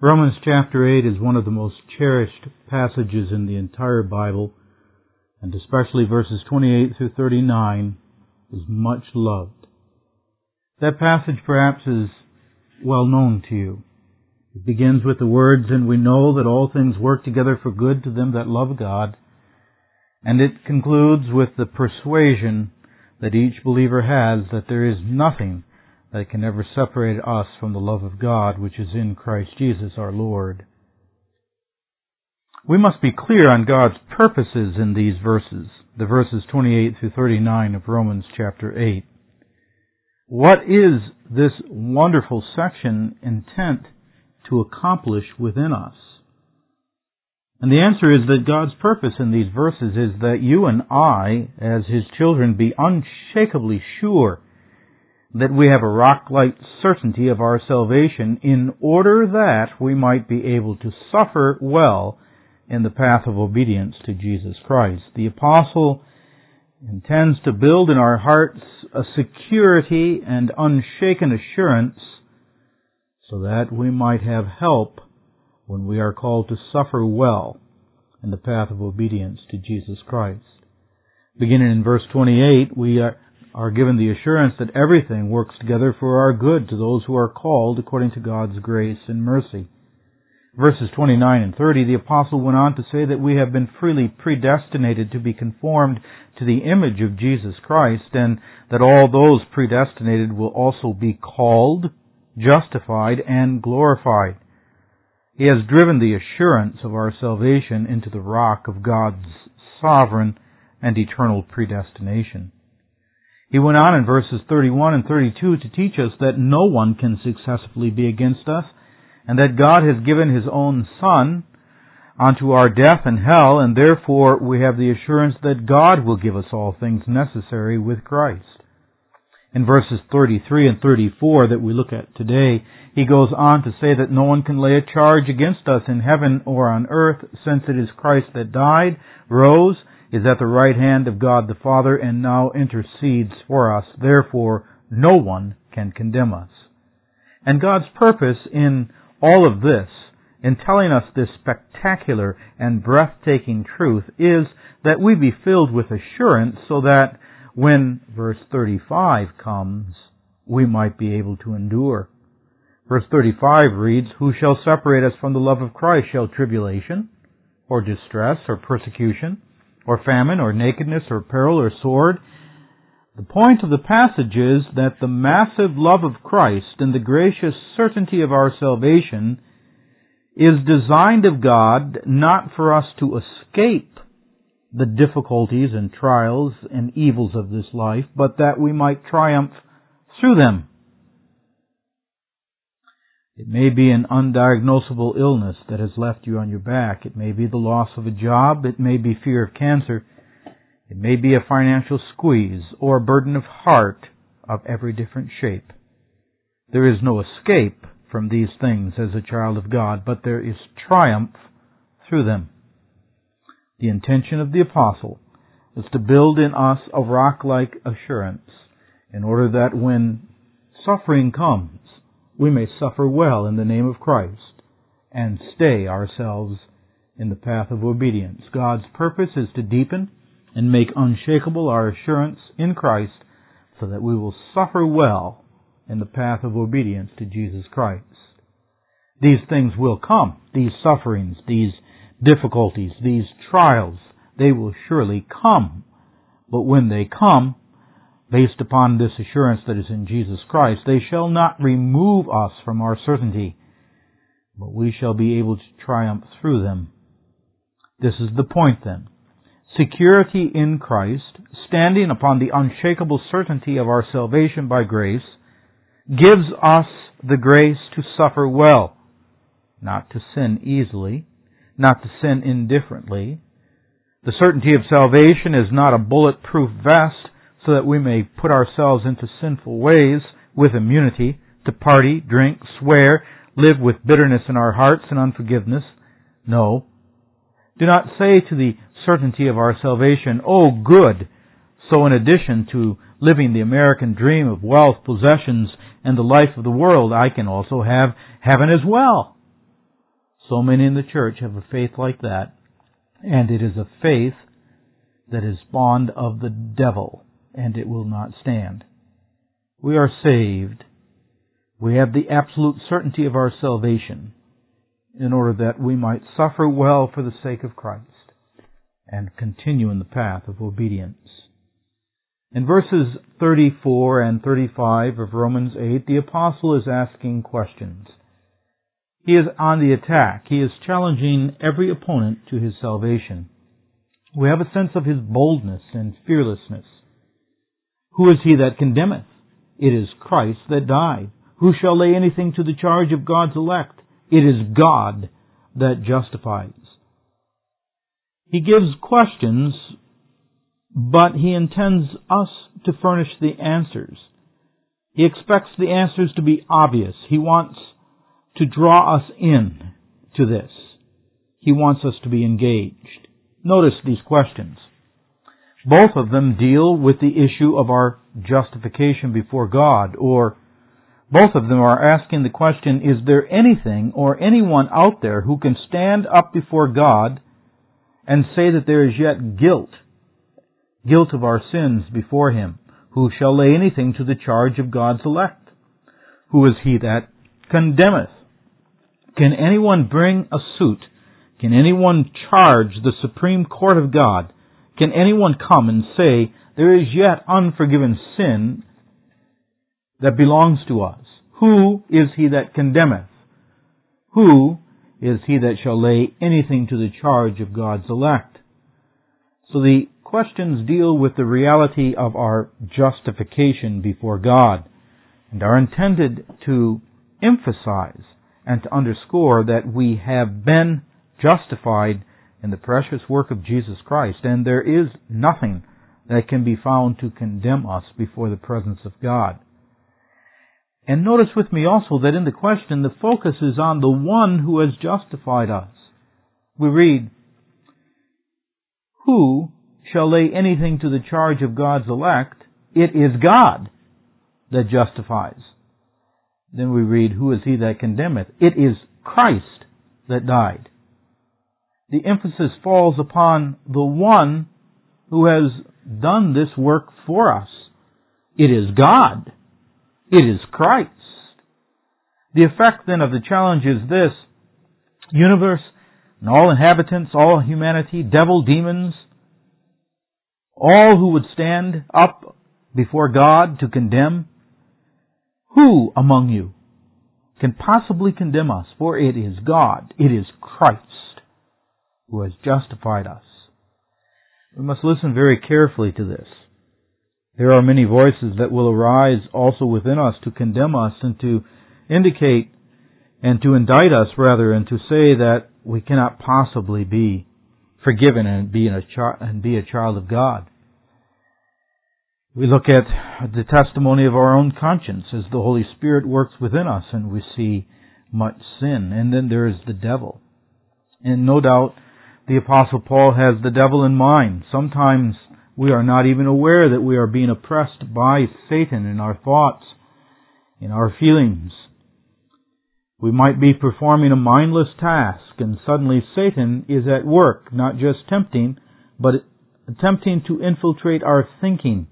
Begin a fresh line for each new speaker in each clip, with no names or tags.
Romans chapter 8 is one of the most cherished passages in the entire Bible, and especially verses 28 through 39 is much loved. That passage perhaps is well known to you. It begins with the words, "And we know that all things work together for good to them that love God," and it concludes with the persuasion that each believer has that there is nothing that can ever separate us from the love of God which is in Christ Jesus our Lord. We must be clear on God's purposes in these verses, the verses 28 through 39 of Romans chapter 8. What is this wonderful section intent to accomplish within us? And the answer is that God's purpose in these verses is that you and I, as His children, be unshakably sure that we have a rock-like certainty of our salvation in order that we might be able to suffer well in the path of obedience to Jesus Christ. The apostle intends to build in our hearts a security and unshaken assurance so that we might have help when we are called to suffer well in the path of obedience to Jesus Christ. Beginning in verse 28, we are given the assurance that everything works together for our good to those who are called according to God's grace and mercy. Verses 29 and 30, the apostle went on to say that we have been freely predestinated to be conformed to the image of Jesus Christ, and that all those predestinated will also be called, justified, and glorified. He has driven the assurance of our salvation into the rock of God's sovereign and eternal predestination. He went on in verses 31 and 32 to teach us that no one can successfully be against us, and that God has given His own Son unto our death and hell, and therefore we have the assurance that God will give us all things necessary with Christ. In verses 33 and 34 that we look at today, he goes on to say that no one can lay a charge against us in heaven or on earth, since it is Christ that died, rose, is at the right hand of God the Father, and now intercedes for us. Therefore, no one can condemn us. And God's purpose in all of this, in telling us this spectacular and breathtaking truth, is that we be filled with assurance so that when verse 35 comes, we might be able to endure. Verse 35 reads, "Who shall separate us from the love of Christ? Shall tribulation, or distress, or persecution, or famine, or nakedness, or peril, or sword?" The point of the passage is that the massive love of Christ and the gracious certainty of our salvation is designed of God not for us to escape the difficulties and trials and evils of this life, but that we might triumph through them. It may be an undiagnosable illness that has left you on your back. It may be the loss of a job. It may be fear of cancer. It may be a financial squeeze or a burden of heart of every different shape. There is no escape from these things as a child of God, but there is triumph through them. The intention of the apostle is to build in us a rock-like assurance in order that when suffering comes, we may suffer well in the name of Christ and stay ourselves in the path of obedience. God's purpose is to deepen and make unshakable our assurance in Christ so that we will suffer well in the path of obedience to Jesus Christ. These things will come, these sufferings, these difficulties, these trials, they will surely come. But when they come, based upon this assurance that is in Jesus Christ, they shall not remove us from our certainty, but we shall be able to triumph through them. This is the point then. Security in Christ, standing upon the unshakable certainty of our salvation by grace, gives us the grace to suffer well, not to sin easily, not to sin indifferently. The certainty of salvation is not a bulletproof vest so that we may put ourselves into sinful ways with immunity to party, drink, swear, live with bitterness in our hearts and unforgiveness. No. Do not say to the certainty of our salvation, "Oh, good, so in addition to living the American dream of wealth, possessions, and the life of the world, I can also have heaven as well." So many in the church have a faith like that, and it is a faith that is bond of the devil, and it will not stand. We are saved. We have the absolute certainty of our salvation in order that we might suffer well for the sake of Christ and continue in the path of obedience. In verses 34 and 35 of Romans 8, the apostle is asking questions. He is on the attack. He is challenging every opponent to his salvation. We have a sense of his boldness and fearlessness. Who is he that condemneth? It is Christ that died. Who shall lay anything to the charge of God's elect? It is God that justifies. He gives questions, but he intends us to furnish the answers. He expects the answers to be obvious. He wants to draw us in to this. He wants us to be engaged. Notice these questions. Both of them deal with the issue of our justification before God, or both of them are asking the question, is there anything or anyone out there who can stand up before God and say that there is yet guilt of our sins before Him? Who shall lay anything to the charge of God's elect? Who is he that condemneth? Can anyone bring a suit? Can anyone charge the supreme court of God? Can anyone come and say, there is yet unforgiven sin that belongs to us? Who is he that condemneth? Who is he that shall lay anything to the charge of God's elect? So the questions deal with the reality of our justification before God and are intended to emphasize and to underscore that we have been justified in the precious work of Jesus Christ, and there is nothing that can be found to condemn us before the presence of God. And notice with me also that in the question, the focus is on the one who has justified us. We read, who shall lay anything to the charge of God's elect? It is God that justifies. Then we read, who is he that condemneth? It is Christ that died. The emphasis falls upon the one who has done this work for us. It is God. It is Christ. The effect then of the challenge is this: universe and all inhabitants, all humanity, devil, demons, all who would stand up before God to condemn, who among you can possibly condemn us? For it is God, it is Christ who has justified us. We must listen very carefully to this. There are many voices that will arise also within us to condemn us and to indicate and to indict us, rather, and to say that we cannot possibly be forgiven and be a child of God. We look at the testimony of our own conscience as the Holy Spirit works within us, and we see much sin. And then there is the devil. And no doubt the Apostle Paul has the devil in mind. Sometimes we are not even aware that we are being oppressed by Satan in our thoughts, in our feelings. We might be performing a mindless task, and suddenly Satan is at work, not just tempting, but attempting to infiltrate our thinking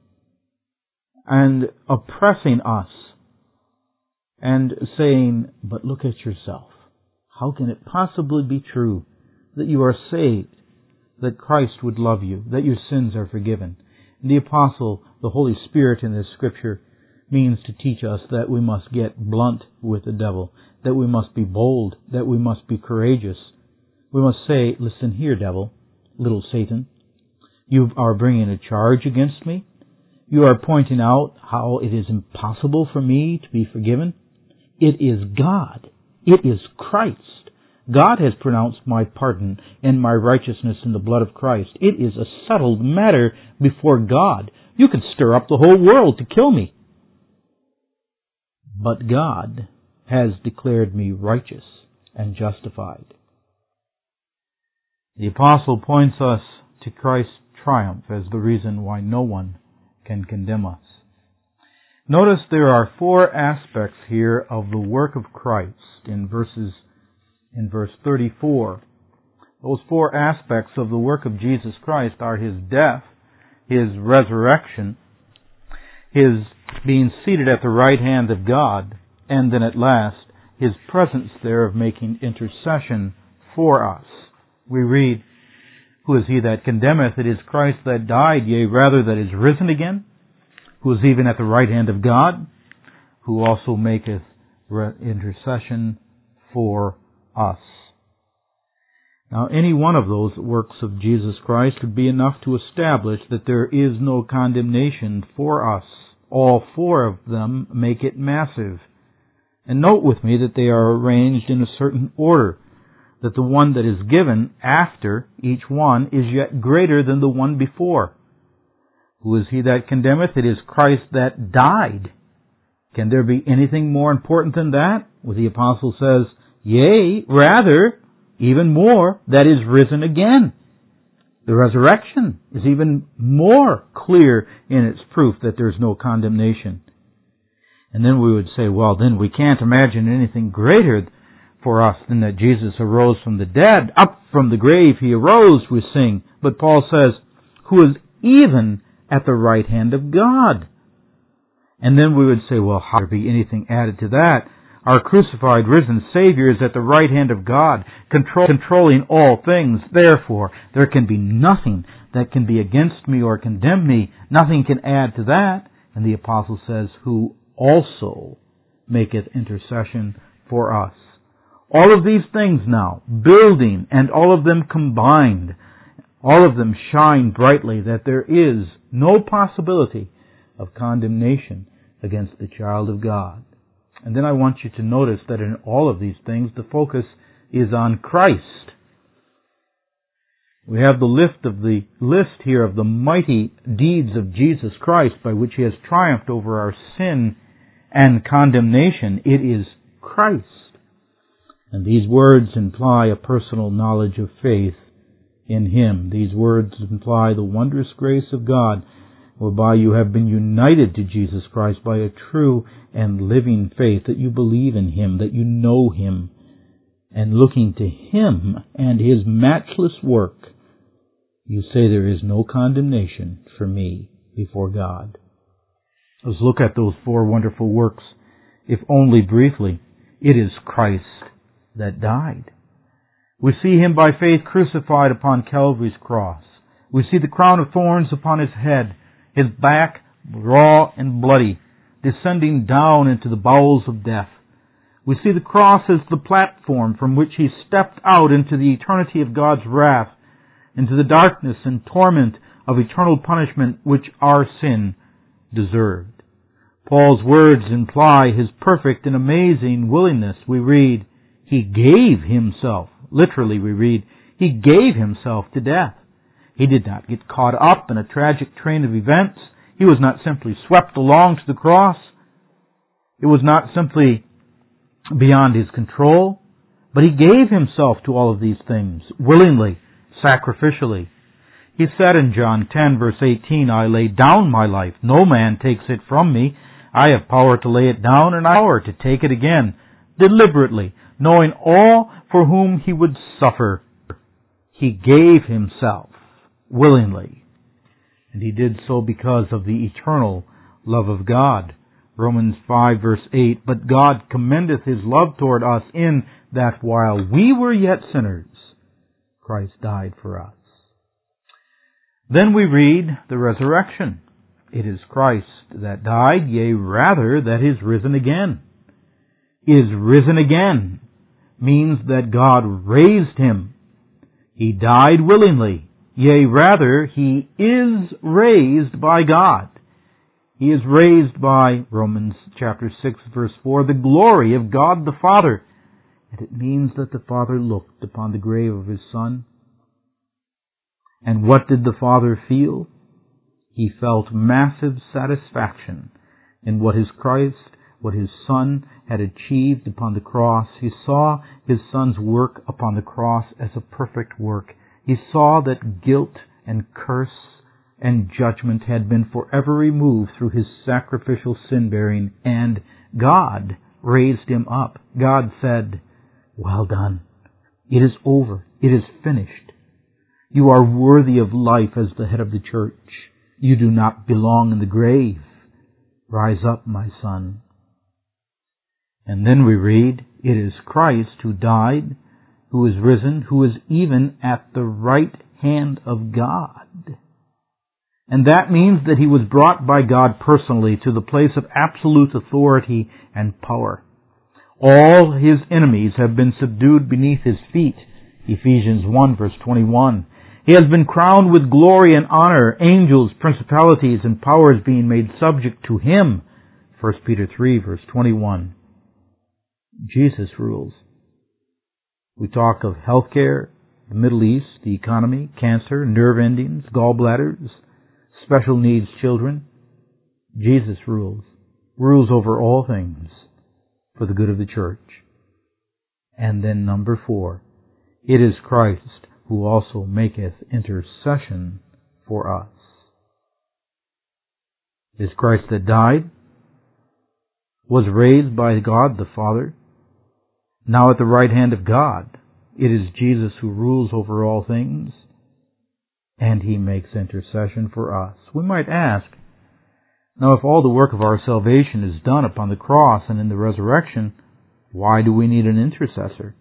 and oppressing us and saying, but look at yourself. How can it possibly be true that you are saved, that Christ would love you, that your sins are forgiven? And the Apostle, the Holy Spirit in this Scripture, means to teach us that we must get blunt with the devil, that we must be bold, that we must be courageous. We must say, listen here, devil, little Satan, you are bringing a charge against me. You are pointing out how it is impossible for me to be forgiven. It is God. It is Christ. God has pronounced my pardon and my righteousness in the blood of Christ. It is a settled matter before God. You could stir up the whole world to kill me. But God has declared me righteous and justified. The Apostle points us to Christ's triumph as the reason why no one can condemn us. Notice there are 4 aspects here of the work of Christ in verses in verse 34. Those four aspects of the work of Jesus Christ are His death, His resurrection, His being seated at the right hand of God, and then at last, His presence there of making intercession for us. We read, "Who is He that condemneth? It is Christ that died, yea, rather that is risen again, who is even at the right hand of God, who also maketh intercession for us." Now, any one of those works of Jesus Christ would be enough to establish that there is no condemnation for us. All four of them make it massive. And note with me that they are arranged in a certain order, that the one that is given after each one is yet greater than the one before. Who is He that condemneth? It is Christ that died. Can there be anything more important than that? Well, the apostle says, "Yea, rather, even more, that is risen again." The resurrection is even more clear in its proof that there's no condemnation. And then we would say, well, then we can't imagine anything greater for us than that Jesus arose from the dead. Up from the grave He arose, we sing. But Paul says, who is even at the right hand of God. And then we would say, well, how could there be anything added to that? Our crucified, risen Savior is at the right hand of God, controlling all things. Therefore, there can be nothing that can be against me or condemn me. Nothing can add to that. And the apostle says, who also maketh intercession for us. All of these things now, building, and all of them combined, all of them shine brightly that there is no possibility of condemnation against the child of God. And then I want you to notice that in all of these things, the focus is on Christ. We have the list here of the mighty deeds of Jesus Christ by which He has triumphed over our sin and condemnation. It is Christ. And these words imply a personal knowledge of faith in Him. These words imply the wondrous grace of God, whereby you have been united to Jesus Christ by a true and living faith, that you believe in Him, that you know Him, and looking to Him and His matchless work, you say there is no condemnation for me before God. Let's look at those four wonderful works, if only briefly. It is Christ that died. We see Him by faith crucified upon Calvary's cross. We see the crown of thorns upon His head, His back raw and bloody, descending down into the bowels of death. We see the cross as the platform from which He stepped out into the eternity of God's wrath, into the darkness and torment of eternal punishment which our sin deserved. Paul's words imply His perfect and amazing willingness. We read, He gave Himself. Literally we read, He gave Himself to death. He did not get caught up in a tragic train of events. He was not simply swept along to the cross. It was not simply beyond His control, but He gave Himself to all of these things, willingly, sacrificially. He said in John 10, verse 18, I lay down my life. No man takes it from me. I have power to lay it down and power to take it again, deliberately, knowing all for whom He would suffer. He gave Himself willingly. And He did so because of the eternal love of God. Romans 5, verse 8, But God commendeth His love toward us in that while we were yet sinners, Christ died for us. Then we read the resurrection. It is Christ that died, yea, rather, that is risen again. Is risen again means that God raised Him. He died willingly. Yea, rather, He is raised by God. He is raised by, Romans chapter 6, verse 4, the glory of God the Father. And it means that the Father looked upon the grave of His Son. And what did the Father feel? He felt massive satisfaction in what His Christ, what His Son had achieved upon the cross. He saw His Son's work upon the cross as a perfect work. He saw that guilt and curse and judgment had been forever removed through His sacrificial sin-bearing, and God raised Him up. God said, Well done, It is over. It is finished. You are worthy of life as the head of the church. You do not belong in the grave. Rise up, my son. And then we read, it is Christ who died, who is risen, who is even at the right hand of God. And that means that he was brought by God personally to the place of absolute authority and power. All his enemies have been subdued beneath his feet. Ephesians 1 verse 21. He has been crowned with glory and honor, angels, principalities, and powers being made subject to him. 1 Peter 3 verse 21. Jesus rules. We talk of healthcare, the Middle East, the economy, cancer, nerve endings, gallbladders, special needs children. Jesus rules over all things for the good of the church. And then number 4, it is Christ who also maketh intercession for us. It is Christ that died, was raised by God the Father, now at the right hand of God. It is Jesus who rules over all things, and he makes intercession for us. We might ask, now if all the work of our salvation is done upon the cross and in the resurrection, why do we need an intercessor?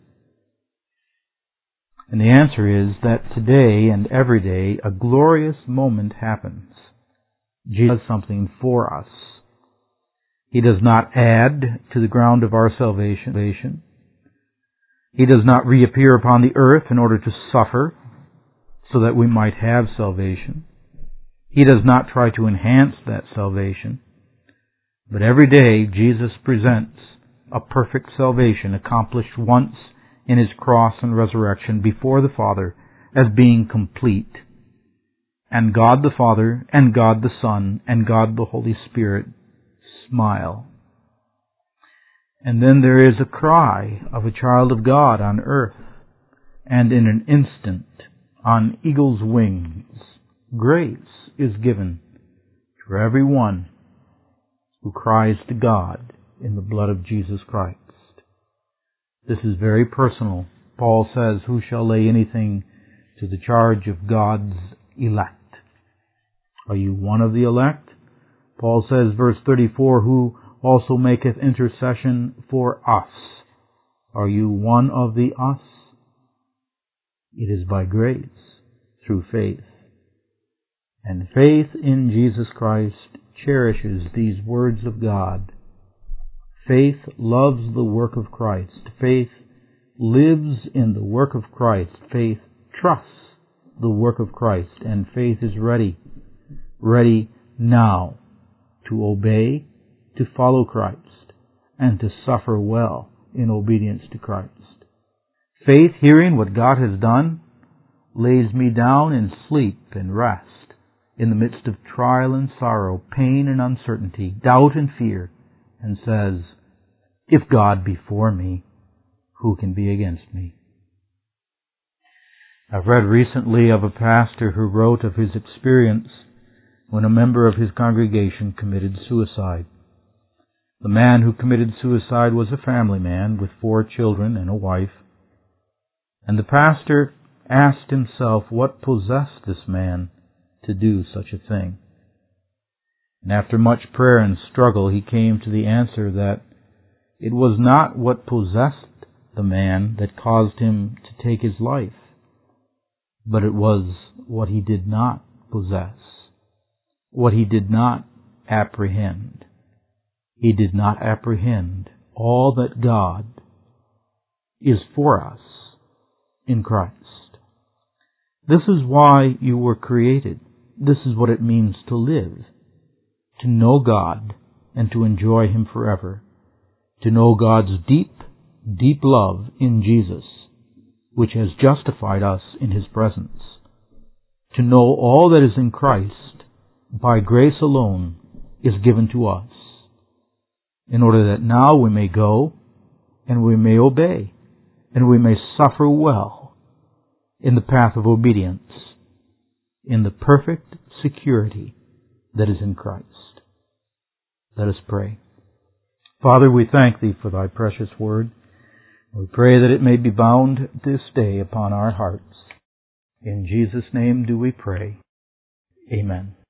And the answer is that today and every day a glorious moment happens. Jesus does something for us. He does not add to the ground of our salvation. He does not reappear upon the earth in order to suffer so that we might have salvation. He does not try to enhance that salvation. But every day Jesus presents a perfect salvation accomplished once in his cross and resurrection before the Father as being complete. And God the Father and God the Son and God the Holy Spirit smile. And then there is a cry of a child of God on earth, and in an instant, on eagle's wings, grace is given to every one who cries to God in the blood of Jesus Christ. This is very personal. Paul says, who shall lay anything to the charge of God's elect? Are you one of the elect? Paul says, verse 34, who also maketh intercession for us. Are you one of the us? It is by grace, through faith. And faith in Jesus Christ cherishes these words of God. Faith loves the work of Christ. Faith lives in the work of Christ. Faith trusts the work of Christ. And faith is ready now to obey, to follow Christ, and to suffer well in obedience to Christ. Faith, hearing what God has done, lays me down in sleep and rest in the midst of trial and sorrow, pain and uncertainty, doubt and fear, and says, if God be for me, who can be against me? I've read recently of a pastor who wrote of his experience when a member of his congregation committed suicide. The man who committed suicide was a family man with 4 children and a wife, and the pastor asked himself what possessed this man to do such a thing. And after much prayer and struggle, he came to the answer that it was not what possessed the man that caused him to take his life, but it was what he did not possess, what he did not apprehend. He did not apprehend all that God is for us in Christ. This is why you were created. This is what it means to live, to know God and to enjoy Him forever, to know God's deep, deep love in Jesus, which has justified us in His presence, to know all that is in Christ by grace alone is given to us, in order that now we may go and we may obey and we may suffer well in the path of obedience, in the perfect security that is in Christ. Let us pray. Father, we thank Thee for Thy precious word. We pray that it may be bound this day upon our hearts. In Jesus' name do we pray. Amen.